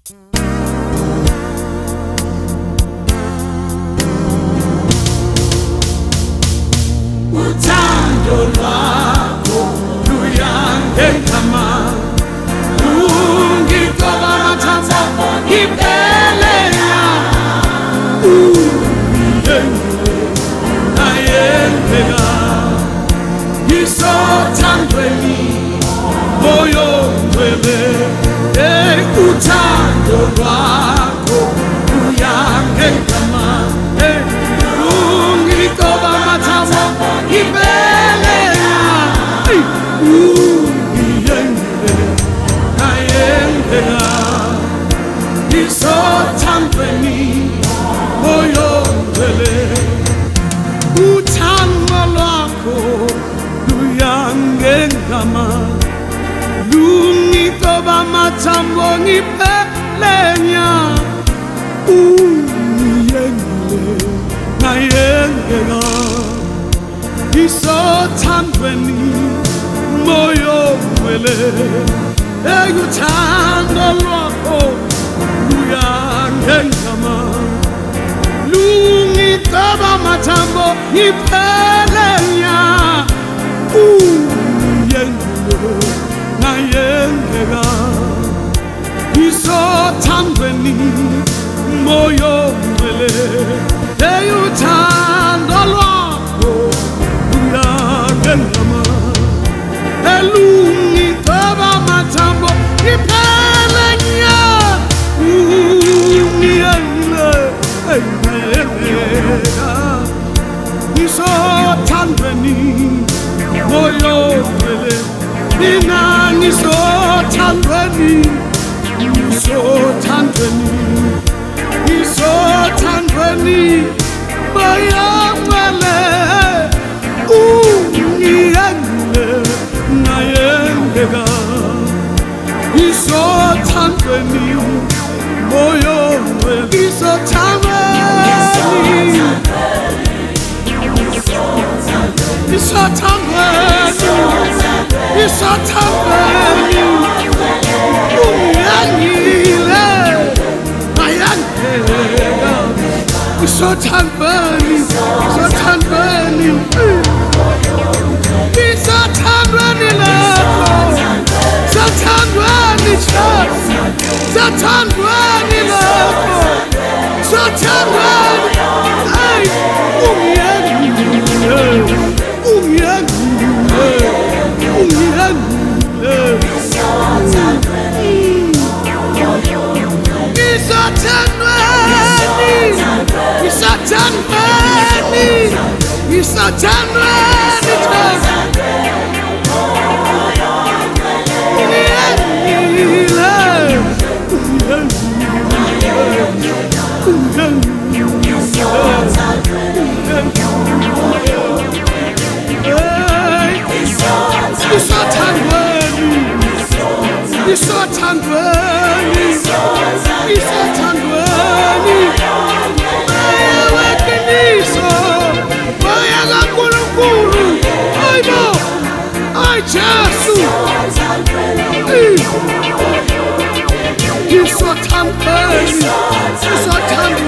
Uthando lwakho luyangegama, lungiqoba amathambo ngiphelela. Nayendlela ngisothandweni moyo ngcwele. Uthando lwakho luyangegama, lungiqoba amathambo ngiphelela. Nayendlela ngisothandweni moyo ngcwele. Uthando lwakho luyangegama, lungiqoba amathambo ngiphelela. Nayendlela ngisothandweni moyo ngcwele. Uthando lwakho luyangegama, lungiqoba amathambo ngiphelela. Nayendlela ngisothandweni moyo ngcwele. Uthando lwakho luyangegama, lungiqoba amathambo ngiphelela. Ngisothandweni moyo ngcwele. Mina ngisothandweni, ngisothandweni, ngisothandweni moyo ngcwele. Nayendlela ngisothandweni moyo ngcwele. Ngisothandweni ungiyangile. Nayendlela ngisothandweni, ngisothandweni, ngisothandweni lakho, ngisothandweni church, ngisothandweni lakho, ngisothandweni. Ungiyangile, ungiyangile, ungiyangile. Ngisothandweni, ngisothandweni church. Ngisothandweni, ngisothandweni, moya weqiniso, moya kaNkulunkulu. Hayibo, hayi Jesu. Ngisothandweni, ngisothandweni.